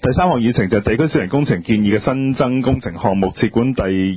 第三項議程就係地區小型工程建議嘅新增工程項目設管第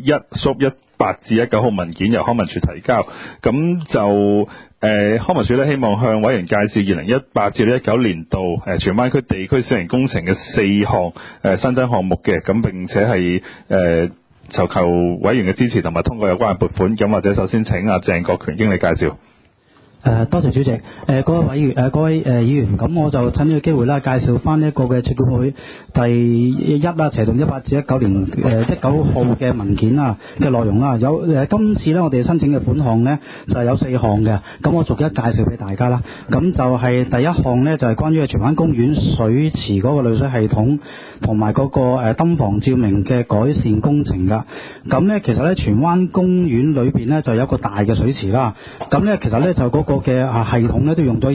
1/18至19號文件由康文署提交，咁就康文署咧希望向委員介紹2018至19年度荃灣區地區小型工程嘅4項新增項目嘅，咁並且係尋求委員嘅支持同埋通過有關嘅撥款，咁或者首先請阿鄭國權經理介紹。 多謝主席。各位議員，咁我就趁呢個機會啦，介紹翻呢一個嘅設管會第1斜動18至19年19號嘅文件啦嘅內容啦。今次咧我哋申請嘅款項呢，就係有4項嘅，咁我逐一介紹俾大家啦。咁就係第一項呢，就係關於荃灣公園水池嗰個濾水系統同埋嗰個燈房照明嘅改善工程噶。咁呢，其實呢，荃灣公園裏邊呢，就有一個大嘅水池啦。咁呢，其實呢，就嗰個嘅系統咧都用咗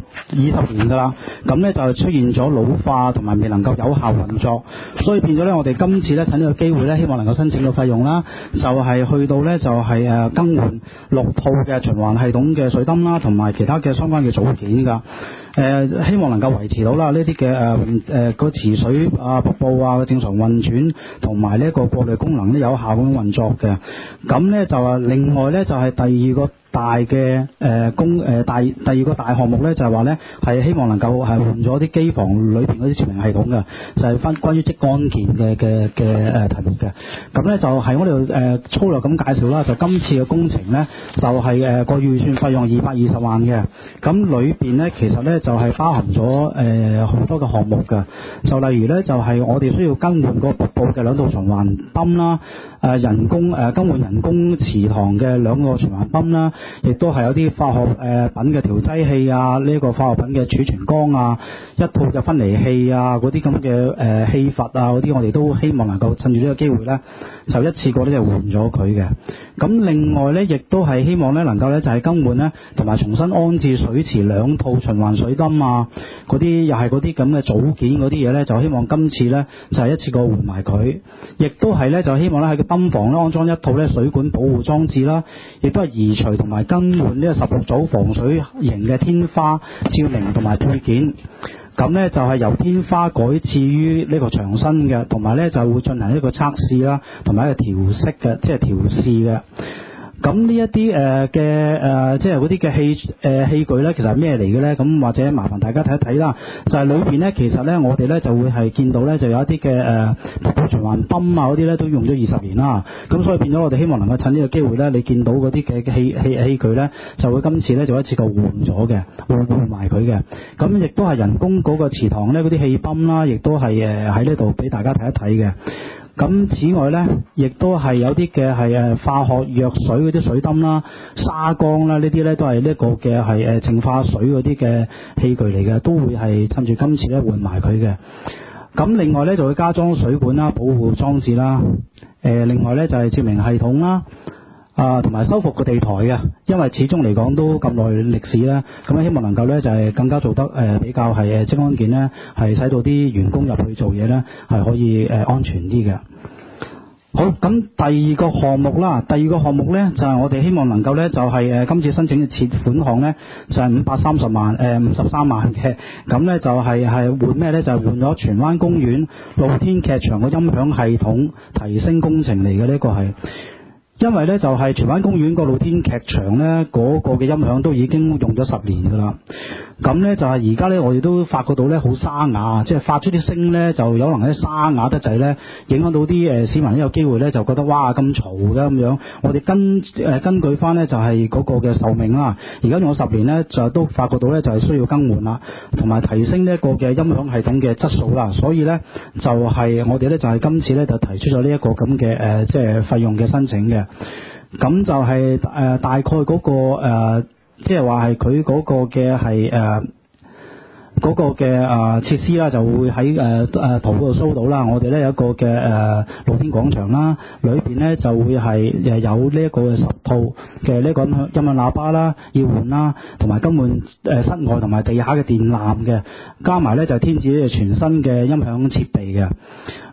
20年噶啦，咁咧就出現咗老化同埋未能夠有效運作，所以變咗咧我哋今次咧趁呢個機會咧，希望能夠申請到費用啦，就係去到咧就係更換6套嘅循環系統嘅水燈啦，同埋其他嘅相關嘅組件噶。希望能夠維持到啦呢啲嘅個池水瀑布正常運轉，同埋呢一個過濾功能咧有效咁運作嘅。咁咧就另外咧就係第二個大嘅第二個大項目咧，就係話咧係希望能夠係換咗啲機房裏邊嗰啲照明系統嘅，就係關於職安健嘅題目嘅。咁咧就係我哋粗略咁介紹啦。就今次嘅工程咧就係個預算費用220萬嘅。咁裏邊咧其實咧就係包含咗好多嘅項目嘅。就例如咧就係我哋需要更換個瀑布嘅2套循環泵啦，更換人工池塘嘅2個循環泵啦。亦都係有啲化學品嘅調劑器啊，呢個化學品嘅儲存缸啊，1套嘅分離器啊，嗰啲咁嘅氣閥啊，嗰啲我哋都希望能夠趁住呢個機會呢，就一次過呢就換咗佢嘅。咁另外呢，亦都係希望呢能夠呢就係更換呢，同埋重新安置水池2套循環水燈啊，嗰啲又係嗰啲咁嘅組件嗰啲嘢呢，就希望今次呢就係一次過換埋佢。亦都係呢，就希望呢喺個燈房呢安裝1套呢水管保護裝置啦，亦都係移除同埋更換呢個16組防水型嘅天花照明同埋配件。咁呢就係由天花改置於呢個牆身嘅，同埋呢就會進行一個測試啦，同埋一個調色嘅，即係調試嘅。咁呢一啲即係嗰啲嘅器具呢，其實係咩嚟嘅呢？咁或者麻煩大家睇一睇啦。就係裏邊呢，其實呢，我哋呢就會係見到呢，就有一啲嘅瀑布循環泵啊嗰啲呢，都用咗20年啦。咁所以變咗我哋希望能夠趁呢個機會呢，你見到嗰啲嘅器具呢，就會今次呢就一次過換咗嘅，換埋佢嘅。咁亦都係人工嗰個池塘呢，嗰啲氣泵啦，亦都係喺呢度俾大家睇一睇嘅。咁此外呢，亦都係有啲嘅係化學藥水嗰啲水燈啦、沙缸啦，呢啲呢都係呢個嘅係淨化水嗰啲嘅器具嚟嘅，都會係趁住今次呢換埋佢嘅。咁另外呢，就會加裝水管啦、保護裝置啦。另外呢，就係照明系統啦。同埋修復個地台嘅，因為始終嚟講都咁耐歷史啦，咁希望能夠呢，就係更加做得比較係職安健呢，係使到啲員工入去做嘢呢，係可以安全啲嘅。好，咁第二個項目啦，第二個項目呢，就係我哋希望能夠呢，就係今次申請嘅設款項呢，就係530萬53萬嘅，咁呢，就係換咩呢？就係換咗荃灣公園露天劇場嘅音響系統提升工程嚟嘅，呢個係。因為呢，就係荃灣公園個露天劇場呢，嗰個嘅音響都已經用咗10年噶啦。咁呢，就係而家呢，我哋都發覺到呢好沙啞，即係發出啲聲呢，就有可能呢沙啞得滯呢，影響到啲市民呢有機會呢就覺得哇咁嘈嘅咁樣。我哋根據翻呢，就係嗰個嘅壽命啦，而家用咗10年呢，就都發覺到呢，就係需要更換啦，同埋提升呢一個嘅音響系統嘅質素啦。所以呢，就係我哋呢，就係今次呢，就提出咗呢一個咁嘅即係費用嘅申請嘅。咁就係大概嗰個即係話係佢嗰個嘅係嗰個嘅設施啦，就會喺圖嗰度 show 到啦。我哋咧有一個嘅露天廣場啦，裏邊咧就會係有呢一個10套嘅呢個音響喇叭啦，要換啦，同埋更換室外同埋地下嘅電纜嘅，加埋咧就天子全新嘅音響設備嘅。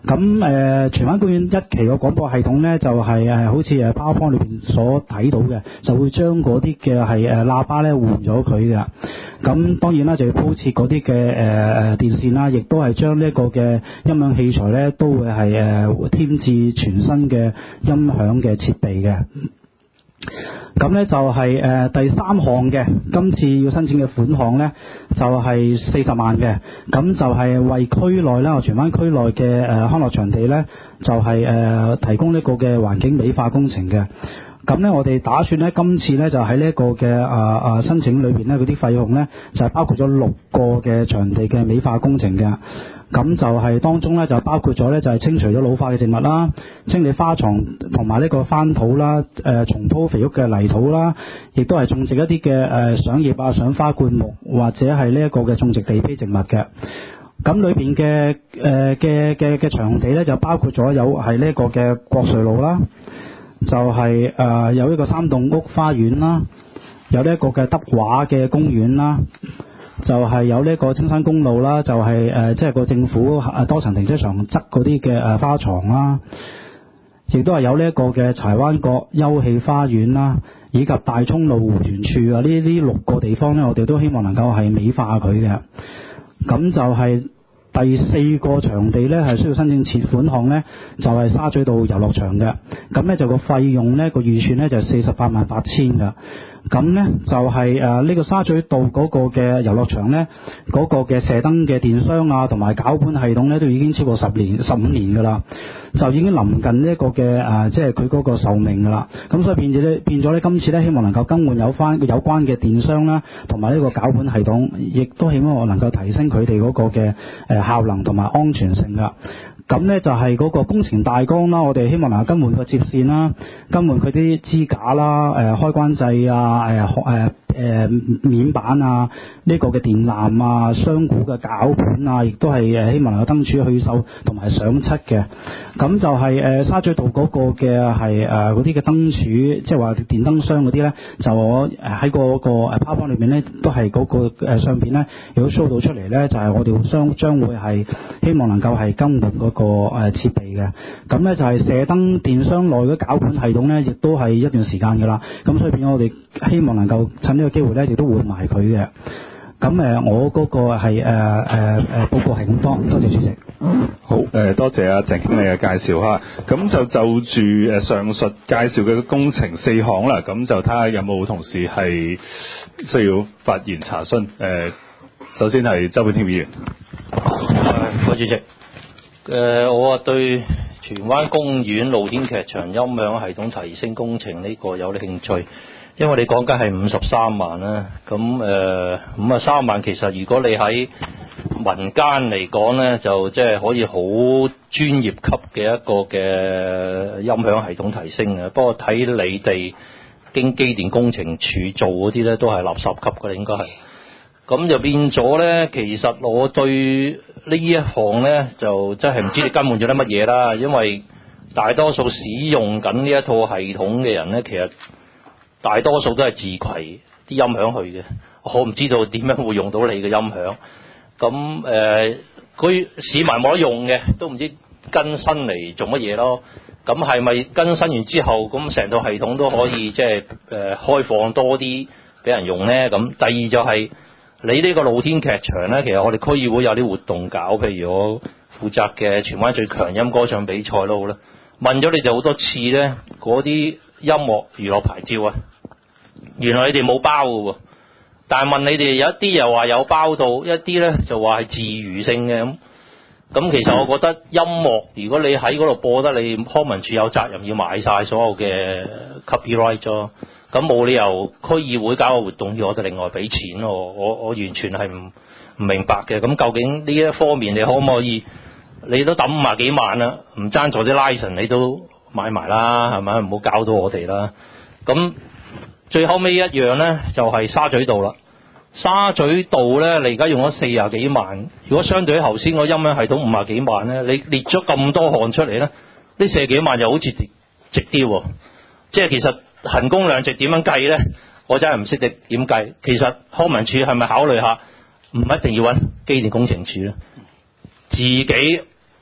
咁荃灣公園一期個廣播系統咧就係好似PowerPoint裏邊所睇到嘅，就會將嗰啲嘅係喇叭咧換咗佢嘅。咁當然啦，就要鋪設嗰啲嘅電線啦，亦都係將呢一個嘅音響器材咧都會係添置全新嘅音響嘅設備嘅。咁咧就係第三項嘅，今次要申請嘅款項咧就係40萬嘅，咁就係為區內啦，荃灣區內嘅康樂場地咧就係提供呢個嘅環境美化工程嘅。咁咧我哋打算咧今次咧就喺呢一個嘅申請裏邊咧嗰啲費用咧就係包括咗6個嘅場地嘅美化工程嘅。咁就係當中咧就包括咗咧就係清除咗老化嘅植物啦，清理花床同埋呢個翻土啦，重鋪肥沃嘅泥土啦，亦都係種植一啲嘅賞葉啊、賞花灌木或者係呢一個嘅種植地披植物嘅。咁裏邊嘅場地咧就包括咗有係呢一個嘅國瑞路啦，就係有一個3棟屋花園啦，有呢一個嘅德華嘅公園啦。就係有呢個青山公路啦，就係即係個政府多層停車場側嗰啲嘅花床啦，亦都係有呢一個嘅柴灣角休憩花園啦，以及大涌路湖園處啊，呢6個地方呢，我哋都希望能夠係美化佢嘅。咁就係第4個場地呢，係需要申請設款項呢，就係沙咀道遊樂場嘅。咁呢，就個費用呢，個預算呢，就係488000㗎。咁呢，就係呢個沙咀道嗰個嘅遊樂場呢，嗰個嘅射燈嘅電箱啊，同埋攪拌系統呢，都已經超過15年㗎啦，就已經臨近呢一個嘅即係佢嗰個壽命㗎啦。咁所以變咗呢，今次呢，希望能夠更換有關嘅電箱啦，同埋呢個攪拌系統，亦都希望我能夠提升佢哋嗰個嘅效能同埋安全性㗎。咁呢就係嗰個工程大綱啦，我哋希望能夠更換個接線啦，更換佢啲支架啦、開關掣啊、面板啊、呢個嘅電纜啊、雙股嘅攪盤啊，亦都係希望能夠燈柱去鏽同埋上漆嘅。咁就係沙咀道嗰個嘅係嗰啲嘅燈柱，即係話電燈箱嗰啲咧，就我喺嗰個PowerPoint裏面咧，都係嗰個相片咧，如果 show 到出嚟咧，就係我哋將會係希望能夠係更換嗰個設備嘅。咁咧就係射燈電箱內嗰攪盤系統咧，亦都係一段時間㗎啦。咁所以變咗我哋希望能夠趁呢個機會咧，亦都換埋佢嘅。咁我嗰個係報告係咁多謝主席。 好，多謝阿鄭經理嘅介紹嚇。咁就住上述介紹嘅工程4項啦，咁就睇下有冇同事係需要發言查詢。首先係周本添議員。 主席，我對荃灣公園露天劇場音響系統提升工程呢個有啲興趣，因為你講緊係53萬啦，咁53萬其實如果你喺民間嚟講呢，就即係可以好專業級嘅一個嘅音響系統提升嘅。不過睇你哋經機電工程處做嗰啲呢，都係垃圾級嘅，應該係。咁就變咗呢，其實我對呢一項呢，就真係唔知你更換咗啲乜嘢啦。因為大多數使用緊呢一套系統嘅人呢，其實大多數都係自攜啲音響去嘅。我唔知道點樣會用到你嘅音響。咁佢市民冇得用嘅，都唔知更新嚟做乜嘢咯。咁係咪更新完之後，咁成套系統都可以即係開放多啲俾人用呢？咁第二就係你呢個露天劇場呢，其實我哋區議會有啲活動搞，譬如我負責嘅荃灣最強音歌唱比賽都好啦。問咗你哋好多次呢，嗰啲音樂娛樂牌照啊，原來你哋冇包嘅喎。但係問你哋有一啲又話有包到，一啲呢就話係自娛性嘅咁。咁其實我覺得音樂如果你喺嗰度播得，你康文署有責任要買晒所有嘅 copyright 咗。咁冇理由區議會搞個活動要我哋另外俾錢喎，我完全係唔明白嘅。咁究竟呢一方面你可唔可以？你都抌50幾萬啦，唔爭在啲 license 你都買埋啦，係咪？唔好搞到我哋啦。咁最後尾一樣呢，就係沙咀道啦。沙咀道呢，你而家用咗40幾萬，如果相對於頭先個音響系統50幾萬呢，你列咗咁多項出嚟呢，呢40幾萬就好似值啲喎。即係其實衡工量值點樣計呢？我真係唔識得點計。其實康文署係咪考慮下，唔一定要揾機電工程署呢？自己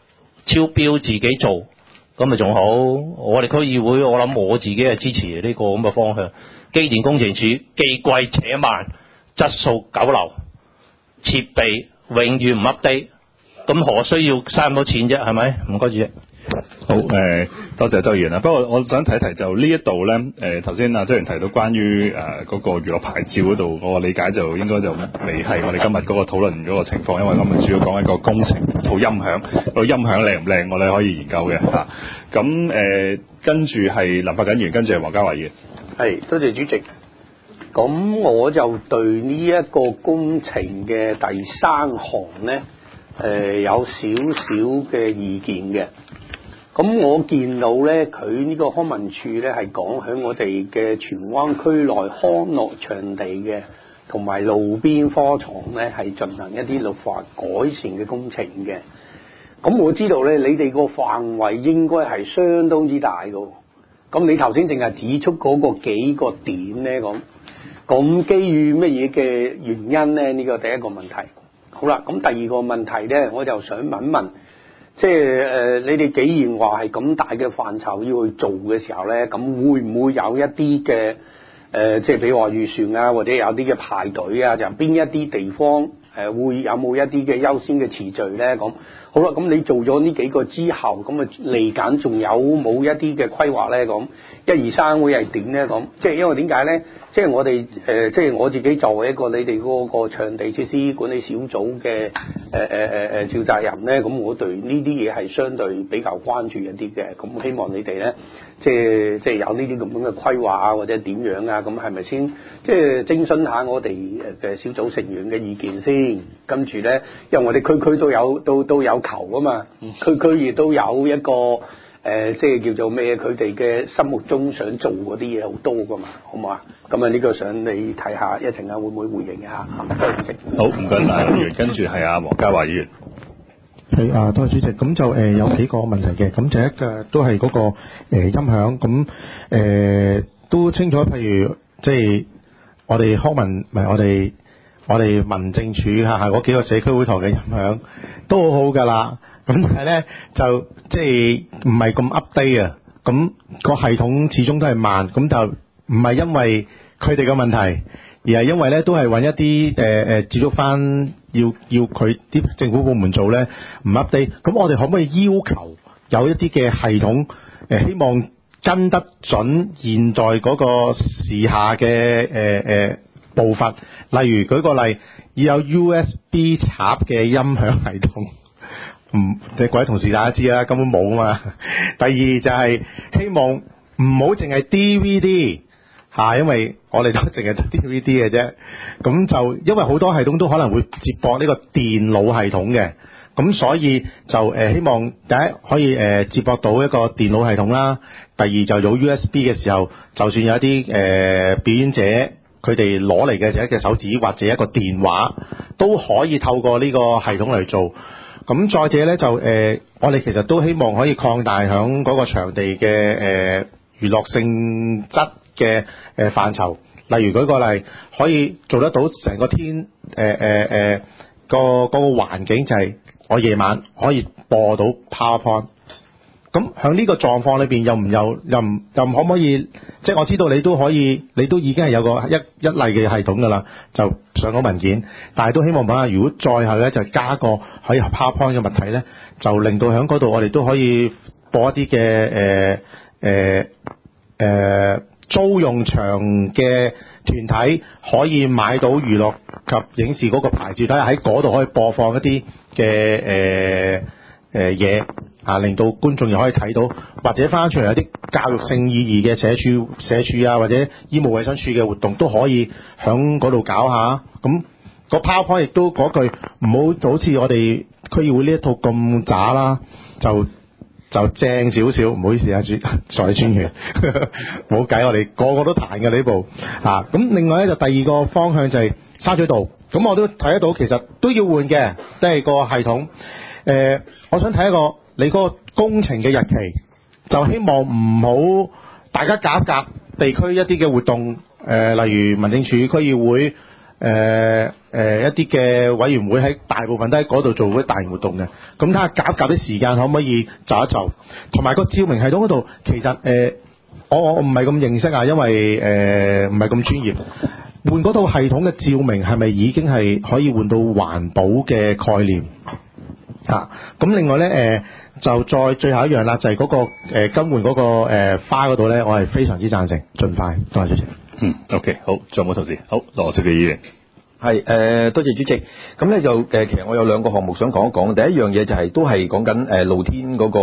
超標自己做，咁咪仲好。我哋區議會，我諗我自己係支持呢個咁嘅方向。機電工程署既貴且慢，質素九流，設備永遠唔 update， 咁何需要嘥咁多錢啫？係咪？唔該主席。 好，多謝周議員啦。不過我想提一提就呢一度咧，頭先周議員提到關於嗰個娛樂牌照嗰度，我理解就應該就未係我哋今日嗰個討論嗰個情況，因為今日主要講一個工程套音響，個音響靚唔靚，我哋可以研究嘅嚇。咁跟住係林發瑾議員，跟住係黃家華議員。 係，多謝主席。咁我就對呢一個工程嘅第三行咧，有少少嘅意見嘅。咁我見到咧，佢呢個康文署咧係講喺我哋嘅荃灣區內康樂場地嘅同埋路邊科場咧係進行一啲綠化改善嘅工程嘅。咁我知道咧，你哋個範圍應該係相當之大㗎。咁你頭先淨係指出嗰個幾個點咧，咁基於乜嘢嘅原因咧？呢個第一個問題。好啦，咁第二個問題咧，我就想問問。即係你哋既然話係咁大嘅範疇要去做嘅時候咧，咁會唔會有一啲嘅即係比如話預算啊，或者有啲嘅排隊啊，就邊一啲地方會有冇一啲嘅優先嘅次序咧？咁好啦，咁你做咗呢幾個之後，咁啊嚟緊仲有冇一啲嘅規劃咧？咁1、2、3會係點咧？咁即係因為點解咧？即係我哋即係我自己作為一個你哋嗰個場地設施管理小組嘅召集人咧，咁我對呢啲嘢係相對比較關注一啲嘅。咁希望你哋咧，即係有呢啲咁樣嘅規劃啊，或者點樣啊？咁係咪先即係徵詢下我哋嘅小組成員嘅意見先？跟住咧，因為我哋區區都有求啊嘛，區區亦都有一個。即係叫做咩？佢哋嘅心目中想做嗰啲嘢好多噶嘛，好唔好啊？咁啊，呢個想你睇下，一陣間會唔會回應一下？ 好，唔該晒林議員，跟住係阿黃家華議員。 係啊，多謝主席。咁就有幾個問題嘅，咁第一嘅都係嗰個音響，咁都清楚。譬如即係我哋康文唔係我哋民政處下嗰幾個社區會堂嘅音響都好好㗎啦。咁但係咧就即係唔係咁 update 啊，咁個系統始終都係慢，咁就唔係因為佢哋嘅問題，而係因為咧都係揾一啲接觸翻要佢啲政府部門做咧唔 update，咁我哋可唔可以要求有一啲嘅系統希望跟得準現在嗰個時下嘅步伐，例如舉個例，要有 USB 插嘅音響系統。即各位同事大家知啦，根本冇啊嘛。第二就係希望唔好淨係 DVD 嚇，因為我哋都淨係得 DVD 嘅啫。咁就因為好多系統都可能會接駁呢個電腦系統嘅，咁所以就希望第一可以接駁到一個電腦系統啦。第二就有 USB 嘅時候，就算有一啲表演者佢哋攞嚟嘅就一隻手指或者一個電話，都可以透過呢個系統嚟做。咁再者咧就我哋其實都希望可以擴大響嗰個場地嘅娛樂性質嘅範疇，例如舉個例，可以做得到成個天個環境就係我夜晚可以播到 PowerPoint。咁喺呢個狀況裏邊又可唔可以？即係我知道你都可以，你都已經係有個一例嘅系統㗎啦，就上個文件。但係都希望下，如果再後咧就加個可以 PowerPoint 嘅物體咧，就令到喺嗰度我哋都可以播一啲嘅租用場嘅團體可以買到娛樂及影視嗰個牌照，睇下喺嗰度可以播放一啲嘅嘢。令到觀眾又可以睇到，或者翻出嚟有啲教育性意義嘅社署啊，或者醫務衛生署嘅活動都可以響嗰度搞下。咁個 PowerPoint 亦都嗰句唔好似我哋區議會呢一套咁渣啦，就正少少。唔好意思啊，在專員，冇計，我哋個個都彈嘅呢部咁另外咧就第二個方向就係沙咀道，咁我都睇得到其實都要換嘅，即係個系統。我想睇一個。你嗰個工程嘅日期，就希望唔好大家夾地區一啲嘅活動，例如民政處、區議會、 一啲嘅委員會喺大部分都喺嗰度做嗰啲大型活動嘅，咁睇下夾啲時間可唔可以就一就，同埋個照明系統嗰度其實我唔係咁認識啊，因為唔係咁專業。換嗰套系統嘅照明係咪已經係可以換到環保嘅概念啊？咁另外咧就再最後一樣啦，就係嗰個更換嗰個花嗰度咧，我係非常之贊成，盡快。多謝主席。 OK， 好，仲有冇同事？好，羅淑記議員。 係多謝主席。咁咧就其實我有兩個項目想講一講。第一樣嘢就係都係講緊露天嗰個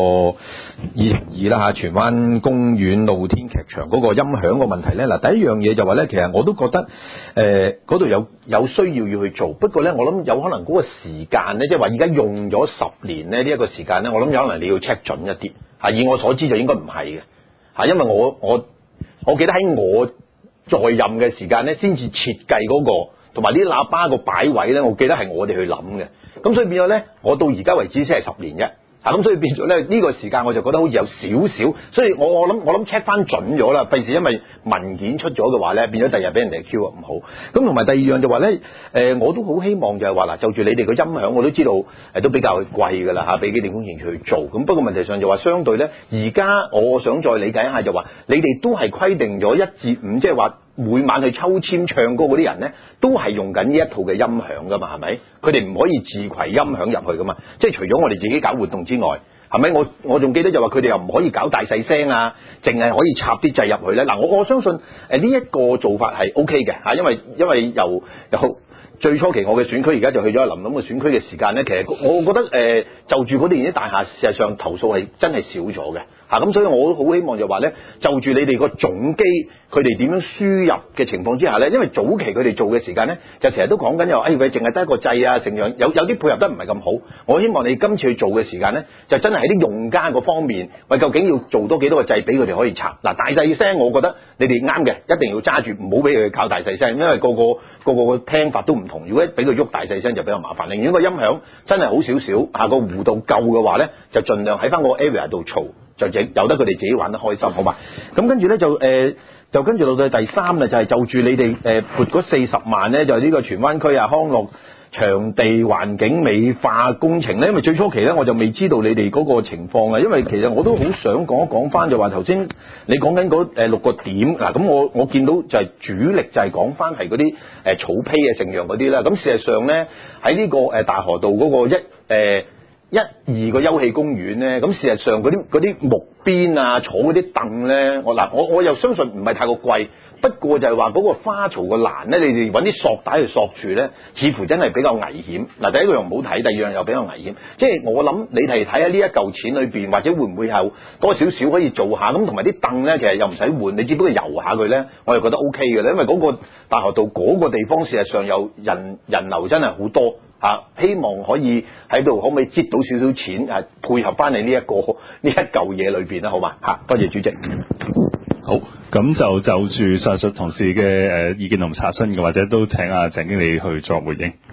2002啦嚇，荃灣公園露天劇場嗰個音響個問題咧。嗱，第一樣嘢就話咧，其實我都覺得嗰度有需要去做，不過咧我諗有可能嗰個時間咧，即係話而家用咗10年咧呢一個時間咧，我諗有可能你要 check 準一啲嚇。以我所知就應該唔係嘅嚇，因為我記得喺我在任嘅時間咧，先至設計嗰個。同埋啲喇叭個擺位咧，我記得係我哋去諗嘅，咁所以變咗咧，我到而家為止先係10年啫，咁所以變咗咧呢個時間我就覺得好似有少少，所以我諗 check 翻準咗啦，費事因為文件出咗嘅話咧，變咗第日俾人哋 Q 啊唔好。咁同埋第二樣就話咧，我都好希望就係話嗱，就住你哋個音響，我都知道都比較貴㗎啦嚇，俾機電工程署去做。咁不過問題上就話相對咧，而家我想再理解一下就話，你哋都係規定咗1至5，即係話。每晚去抽籤唱歌嗰啲人咧，都係用緊呢一套嘅音響噶嘛，係咪？佢哋唔可以自攜音響入去噶嘛，即係除咗我哋自己搞活動之外，係咪？我仲記得就話佢哋又唔可以搞大細聲啊，淨係可以插啲掣入去咧。嗱，我相信呢一個做法係 OK 嘅嚇，因為由最初期我嘅選區而家就去咗林林嘅選區嘅時間咧，其實我覺得就住嗰啲大廈，事實上投訴係真係少咗嘅嚇，咁所以我好希望就話咧，就住你哋個總機佢哋點樣輸入嘅情況之下咧，因為早期佢哋做嘅時間咧，就成日都講緊又佢淨係得一個掣啊，成樣有啲配合得唔係咁好。我希望你今次去做嘅時間咧，就真係喺啲用家個方面，喂，究竟要做多幾多個掣俾佢哋可以插嗱，大細聲，我覺得你哋啱嘅，一定要揸住，唔好俾佢搞大細聲，因為個個聽法都唔同。如果俾佢喐大細聲就比較麻煩。寧願個音響真係好少少，個弧度夠嘅話咧，就盡量喺翻個 area 度嘈，就由得佢哋自己玩得開心，好嘛？咁跟住咧就跟住到第3啦，就係就住你哋撥嗰40萬咧，就呢個荃灣區康樂場地環境美化工程咧，因為最初期咧我就未知道你哋嗰個情況啊，因為其實我都好想講一講翻，就話頭先你講緊嗰6個點嗱，咁我見到就係主力就係講翻係嗰啲草坯啊成樣嗰啲啦，咁事實上咧喺呢個大河道嗰個1、2個休憩公園咧，咁事實上嗰啲木邊啊坐嗰啲凳咧，我又相信唔係太過貴，不過就係話嗰個花槽個欄咧，你哋揾啲索帶去索住咧，似乎真係比較危險。嗱，第一個又唔好睇，第二樣又比較危險。即係我諗你哋睇下呢一嚿錢裏邊，或者會唔會有多少少可以做下咁，同埋啲凳咧，其實又唔使換，你只不過油下佢咧，我又覺得 OK 嘅咧，因為嗰個大河道嗰個地方事實上有人流真係好多。希望可以喺度可唔可以擠到少少錢配合翻你呢一嚿嘢裏邊啦，好嘛？多謝主席。 好，咁就住上述同事嘅意見同查詢嘅，或者都請鄭經理去作回應。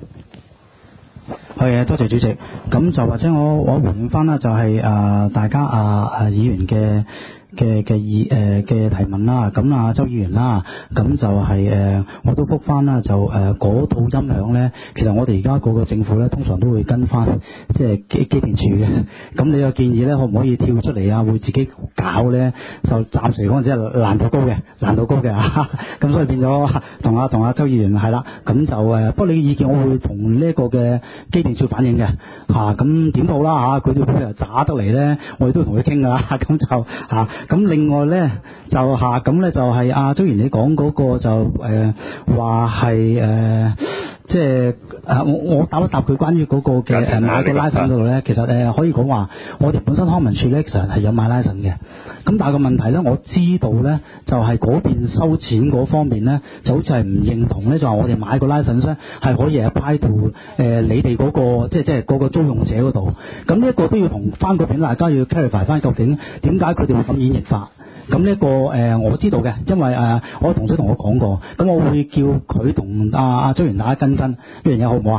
係多謝主席。咁就或者我回應翻啦，就係大家議員嘅提問啦，咁周議員啦，咁就係我都覆翻啦，就嗰套音響咧，其實我哋而家個政府咧，通常都會跟翻即係機電署嘅。咁你個建議咧，可唔可以跳出嚟啊？會自己搞咧？就暫時嚟講，只係難度高嘅咁所以變咗同阿周議員係啦。咁就不過你嘅意見，我會同呢一個嘅機電署反映嘅咁點好啦佢哋會渣得嚟咧，我哋都同佢傾噶啦。咁就咁另外咧就咁咧就係周議員你講嗰個就話係即係我答一答佢關於嗰個嘅買個 license 嗰度咧，其實可以講話我哋本身康文署咧其實係有買 license 嘅，咁但係個問題咧我知道咧就係嗰邊收錢嗰方面咧就好似係唔認同咧，就話我哋買個 license 咧係可以 apply to 你哋嗰個即係嗰個租用者嗰度，咁呢一個都要同翻嗰邊大家要 clarify 翻究竟點解佢哋會咁演繹法。咁呢一個我知道嘅，因為我同事同我講過，咁我會叫佢同阿周元大家跟進呢樣嘢好唔好啊？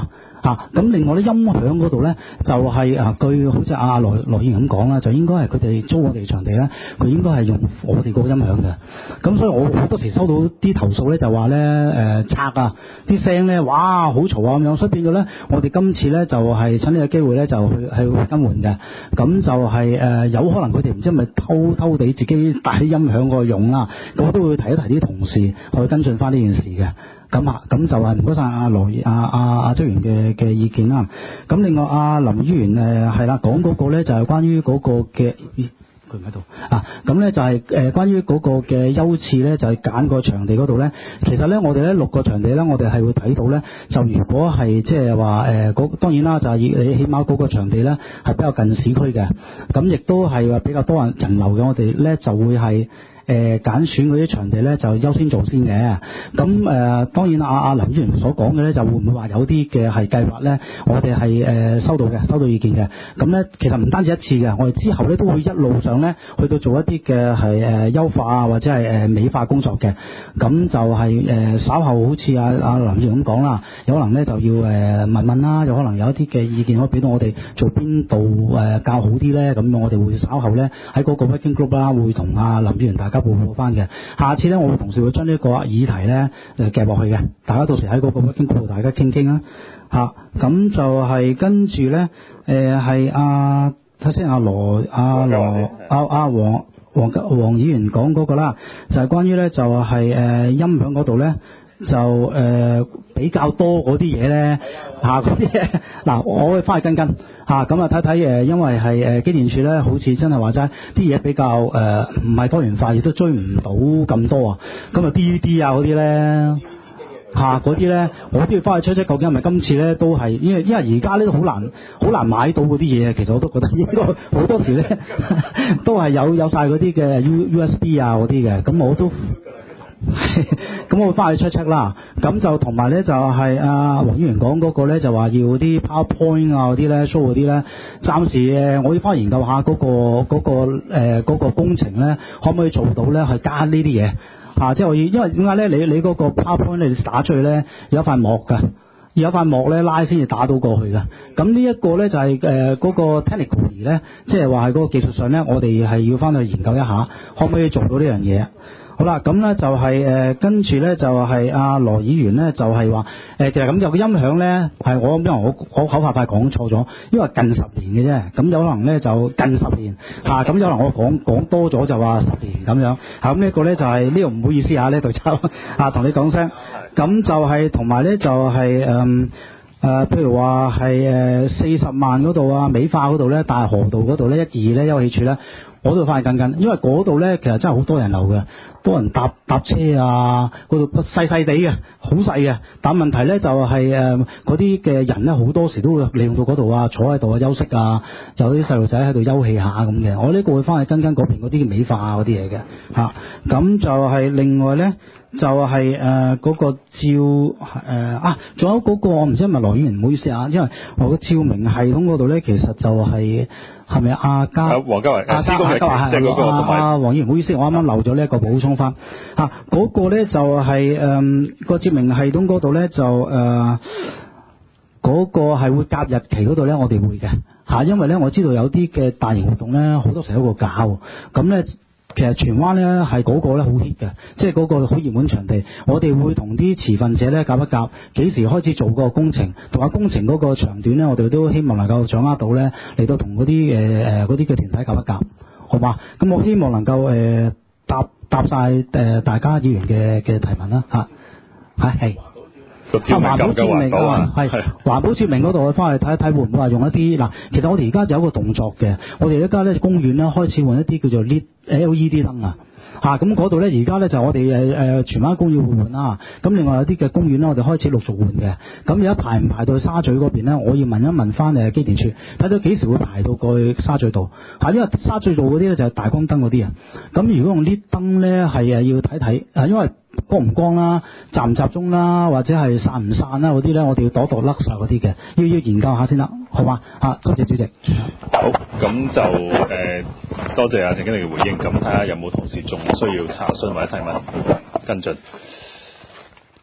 咁另外咧音響嗰度咧就係據好似阿羅議員咁講啦，就應該係佢哋租我哋場地咧，佢應該係用我哋個音響嘅。咁所以我好多時收到啲投訴咧，就話咧拆啲聲咧，哇好嘈咁樣，所以變咗咧，我哋今次咧就係趁呢個機會咧就去更換嘅。咁就係有可能佢哋唔知係咪偷地自己帶啲音響過去用啦，咁我都會提一提啲同事去跟進翻呢件事嘅。咁就係唔該晒阿羅阿職員嘅意見啦。咁另外阿林議員係啦，講嗰個咧就係關於嗰個嘅佢唔喺度咁咧就係關於嗰個嘅優次咧，就係揀個場地嗰度咧。其實咧我哋咧6個場地咧，我哋係會睇到咧，就如果係即係話當然啦，就係你起碼嗰個場地咧係比較近市區嘅，咁亦都係話比較多人流嘅，我哋咧就會係揀選嗰啲場地咧就優先做先嘅。咁當然阿林議員所講嘅咧，就會唔會話有啲嘅係計劃咧，我哋係收到意見嘅。咁咧其實唔單止一次嘅，我哋之後咧都會一路上咧去到做一啲嘅係優化啊，或者係美化工作嘅。咁就係稍後好似阿林議員咁講啦，有可能咧就要問啦，有可能有一啲嘅意見可以俾到我哋做邊度較好啲咧。咁我哋會稍後咧喺嗰個 working group 啦，會同阿林議員大家報告翻嘅。下次咧我會同事會將呢個議題咧夾落去嘅，大家到時喺嗰個 working group 度大家傾傾啦。咁就係跟住咧係頭先黃議員講嗰個啦，就係關於咧就係音響嗰度咧就比較多嗰啲嘢咧嗰啲嘢嗱，我會翻去跟咁睇睇因為係機電署咧，好似真係話齋啲嘢比較唔係多元化，亦都追唔到咁多啊。咁DVD嗰啲咧嗰啲咧，我都要翻去 check 究竟係咪今次咧都係，因為而家咧都好難買到嗰啲嘢。其實我都覺得應該好多時咧都係有晒嗰啲嘅 USB 嗰啲嘅，咁我都咁我會翻去 check 啦。咁就同埋咧就係黃議員講嗰個咧，就話要啲 PowerPoint 嗰啲咧 show 嗰啲咧，暫時我要翻去研究下嗰個工程咧，可唔可以做到咧係加呢啲嘢即係我要，因為點解咧？你嗰個 PowerPoint 你打出去咧有一塊幕㗎，有一塊幕咧拉先至打到過去㗎。咁呢一個咧就係嗰個 technically 咧，即係話係嗰個技術上咧，我哋係要翻去研究一下，可唔可以做到呢樣嘢？好啦，咁咧就係跟住咧就係阿羅議員咧就係話其實咁有個音響咧係因為我口快講錯咗，因為近10年嘅啫，咁有可能咧就近10年咁有可能我講多咗就話10年咁樣咁呢個咧就係呢個唔好意思呢度就同你講聲，咁就係同埋咧就係譬如話係40萬嗰度美化嗰度咧，大河道嗰度咧122咧休憩處咧，我都翻去跟，因為嗰度咧其實真係好多人流嘅，多人搭車嗰度細細地嘅，好細嘅。但問題咧就係嗰啲嘅人咧好多時都會利用到嗰度坐喺度休息有啲細路仔喺度休憩下咁嘅。我呢個會翻去跟嗰邊嗰啲美化嗰啲嘢嘅咁就係另外咧。就係嗰個照仲有嗰個我唔知係咪羅議員，唔好意思因為我個照明系統嗰度咧，其實就係咪黃家華即係嗰個黃議員，唔好意思，我啱啱漏咗呢一個補充翻嗰個咧就係個照明系統嗰度咧就嗰個係會夾日期嗰度咧，我哋會嘅因為咧我知道有啲嘅大型活動咧好多時候有個搞咁咧。其實荃灣咧係嗰個咧好 hit 嘅，即係嗰個好熱門場地。我哋會同啲持份者咧夾一夾，幾時開始做個工程，同埋工程嗰個長短咧，我哋都希望能夠掌握到咧，嚟到同嗰啲嘅團體夾一夾，好嘛？咁我希望能夠答晒大家議員嘅提問啦係。環保照明環保照明嗰度，我翻去睇一睇會唔會話用一啲嗱，其實我哋而家有一個動作嘅，我哋而家咧公園咧開始換一啲叫做 LED 燈咁嗰度咧而家咧就我哋荃灣公園會換啦，咁另外有啲嘅公園咧我哋開始陸續換嘅，咁有一排唔排到去沙咀嗰邊咧，我要問一問翻機電處，睇到幾時會排到過去沙咀道因為沙咀道嗰啲咧就係大光燈嗰啲咁如果用啲燈咧係要睇睇因為光唔光啦，集唔集中啦，或者係散唔散啦嗰啲咧，我哋要躲甩晒嗰啲嘅，要研究下先得，好嘛？多謝主席。 好，咁就多謝陳經理嘅回應，咁睇下有冇同事仲需要查詢或者提問跟進。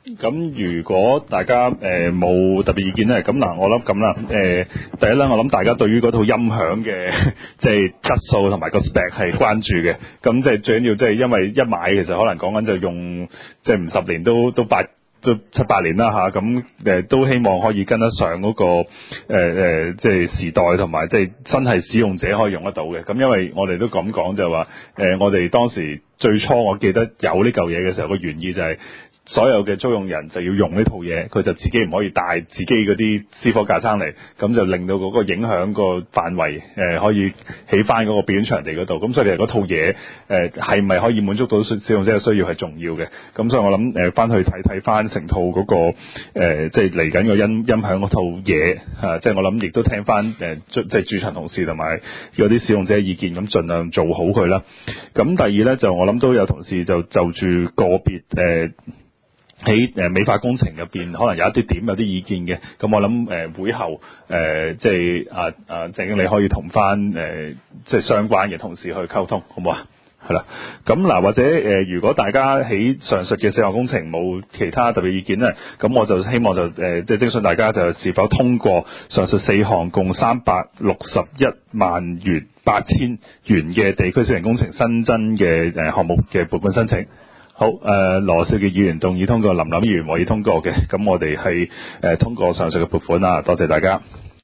咁如果大家冇特別意見咧，咁嗱，我諗咁啦，第一咧，我諗大家對於嗰套音響嘅即係質素同埋個 spec 係關注嘅，咁即係最緊要即係因為一買其實可能講緊就用即係50年都7、8年啦嚇，咁都希望可以跟得上嗰個即係時代同埋即係真係使用者可以用得到嘅。咁因為我哋都咁講就話我哋當時最初我記得有呢嚿嘢嘅時候，個原意就係所有嘅租用人就要用呢套嘢，佢就自己唔可以帶自己嗰啲私貨架撐嚟，咁就令到嗰個影響個範圍可以起翻嗰個表演場地嗰度。咁所以其實嗰套嘢係咪可以滿足到使用者嘅需要係重要嘅。咁所以我諗翻去睇翻成套嗰個即係嚟緊個音響嗰套嘢即係我諗亦都聽翻即係駐場同事同埋嗰啲使用者嘅意見，咁盡量做好佢啦。咁第二咧就我諗都有同事就住個別喺美化工程入邊，可能有一啲點有啲意見嘅，咁我諗會後即係鄭經理可以同翻即係相關嘅同事去溝通，好唔好啊？係啦，咁嗱或者如果大家喺上述嘅4項工程冇其他特別意見咧，咁我就希望就即係徵詢大家就是否通過上述4項共361萬元8,000元嘅地區小型工程新增嘅項目嘅撥款申請。好，羅少傑議員動議通過，林議員和議通過嘅，咁我哋係通過上述嘅撥款啦，多謝大家。